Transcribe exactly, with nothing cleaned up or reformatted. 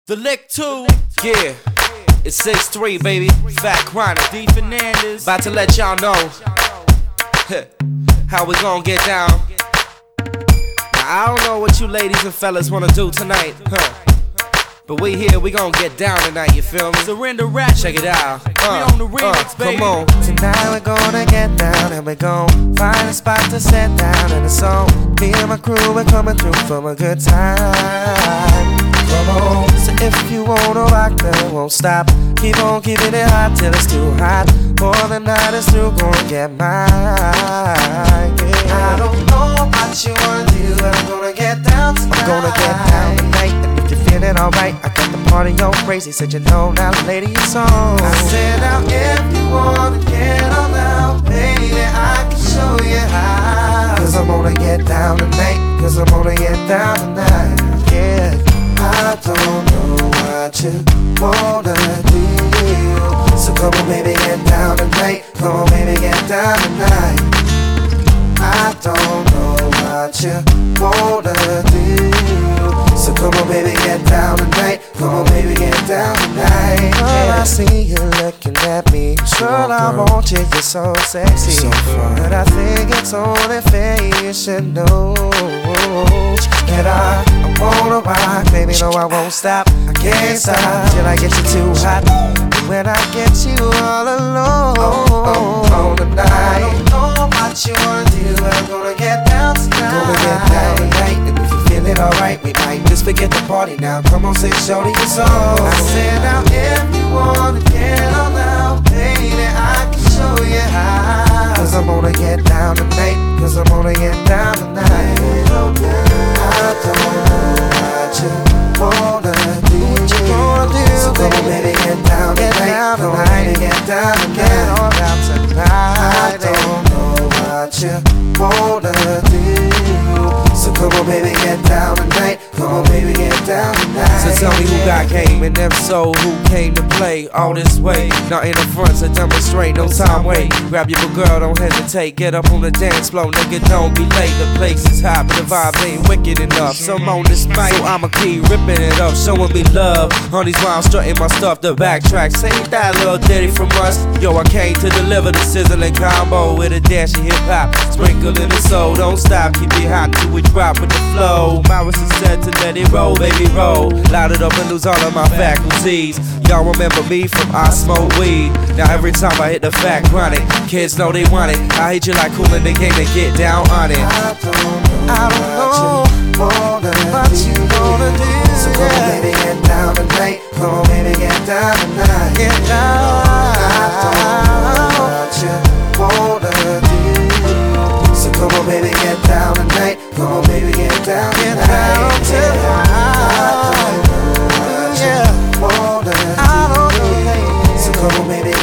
The lick two, yeah, it's six three, baby. Fat Chronic, D Fernandez. About to let y'all know how we gon' get down. Now, I don't know what you ladies and fellas wanna do tonight, huh? But we here, we gon' get down tonight, you feel me? Surrender rap, check it out. Uh, we on the remix, uh, baby. Come on. Tonight we're gonna get down and we're gon' find a spot to sit down in the song. Me and my crew, we're coming through from a good time. Come on. So if you wanna rock, then won't stop. Keep on keeping it hot till it's too hot. For the night is through, gonna get mine. Yeah. I don't know what you wanna do, but I'm gonna get down tonight. I'm gonna get down tonight, and if you're feeling alright, I got the party on crazy. Said you know now, lady, it's on. I said now if you wanna get on now, baby, I can show you how. Cause I'm gonna get down tonight, cause I'm gonna get down tonight. Yeah. I don't know what you wanna do, so come on baby, get down tonight. Come on baby, get down tonight. I don't know what you wanna do, so come on baby, get down tonight. Come on baby, get down tonight. Girl, I see you looking at me. Girl, I want you, you're so sexy, so but I think it's only fair you should know that I, I wanna rock, baby, no I won't stop. I can't stop till I get you too hot. When I get you all alone, oh, oh, on the night. I don't know what you wanna do, but I'm gonna get down tonight. Gonna get down tonight, and if you feeling alright, we might just forget the party now. Come on, say shorty, it's on. I said now if you wanna get on now, baby, I can show you how. Cause I'm gonna get down tonight, cause I'm gonna get down tonight. I don't know what you wanna do, what you wanna do, so come on baby, get down get tonight, down come on baby, get down tonight. Get on down tonight. I don't know what you wanna do, so come on baby, get down tonight. Come on baby, get down tonight. So tell me who got game, and if so, who came to play all this way? Not in the front, so demonstrate, no time wait. Grab your girl, don't hesitate, get up on the dance floor, nigga, don't be late. The place is hot, but the vibe ain't wicked enough. So I'm on this mic, so I'ma keep ripping it up, showing me love. On these while I'm strutting my stuff, the backtrack, say that little ditty from us. Yo, I came to deliver the sizzling combo with a dash of hip hop, sprinkle in the soul. Don't stop, keep it hot till we drop with the flow. Maris is said to let it roll, baby, roll. Light it up and lose all of my faculties. Y'all remember me from I Smoke Weed. Now every time I hit the Fat Chronic, kids know they want it. I hate you like Kool in the game and get down on it. I don't know, I don't know what you wanna do. So come on baby, get down tonight. Come on baby, get down tonight. Get down. I don't know what you wanna do, so come on baby, get down tonight. Come on baby, get down tonight. Get down tonight. I don't know what you wanna do, so come on baby,